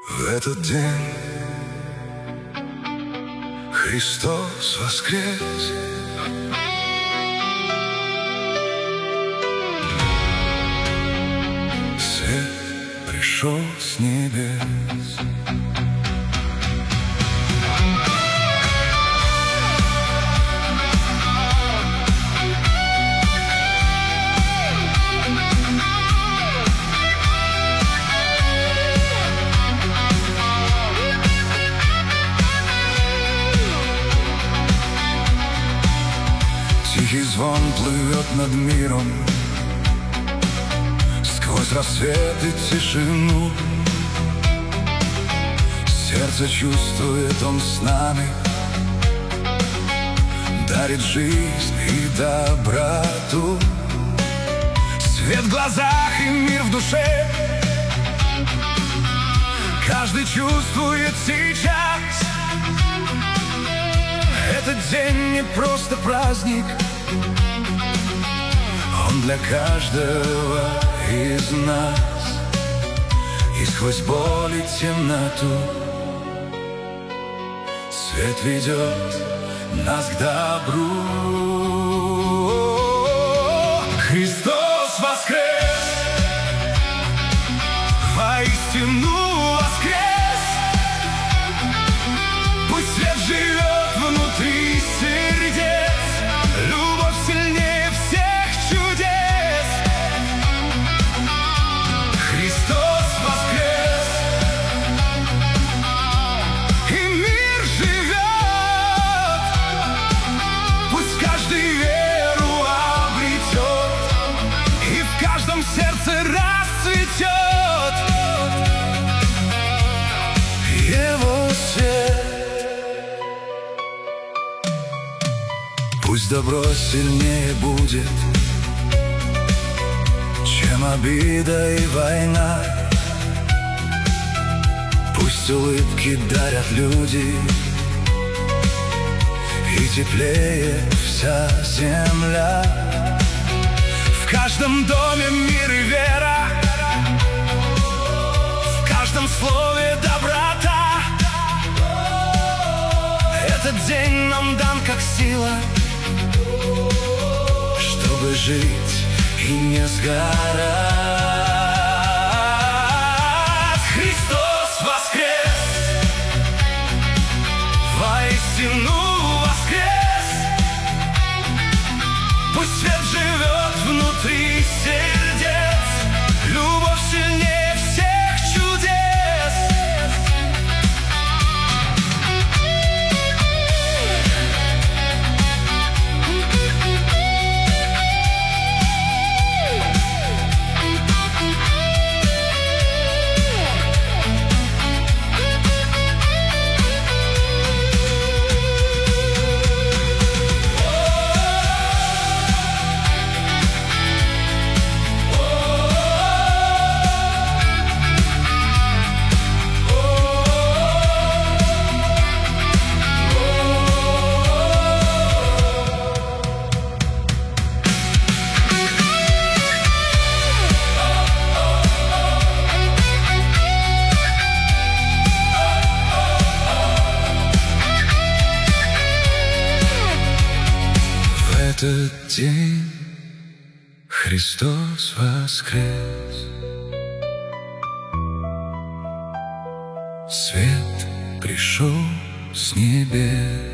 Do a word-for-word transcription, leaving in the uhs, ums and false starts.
В этот день Христос воскрес. Свет пришел с небес. Тихий звон плывет над миром сквозь рассвет и тишину. Сердце чувствует, он с нами, дарит жизнь и доброту. Свет в глазах и мир в душе каждый чувствует сейчас. Этот день не просто праздник, он для каждого из нас. И сквозь боль и темноту свет ведет нас к добру. Христос воскрес! Воистину воскрес! Пусть свет живет внутри сердец, любовь сильнее всех чудес. Христос воскрес, и мир живет. Пусть каждый веру обретет, и в каждом сердце расцветет Его свет. Пусть добро сильнее будет, чем обида и война. Пусть улыбки дарят люди, и теплее вся земля. В каждом доме мир и вера, в каждом слове доброта. Этот день нам дан как сила, чтобы жить и не сгорать. Христос воскрес! Воистину воскрес! Пусть свет живет внутри сердец, любовь сильнее всех чудес. В этот день Христос воскрес. Свет пришел с небес.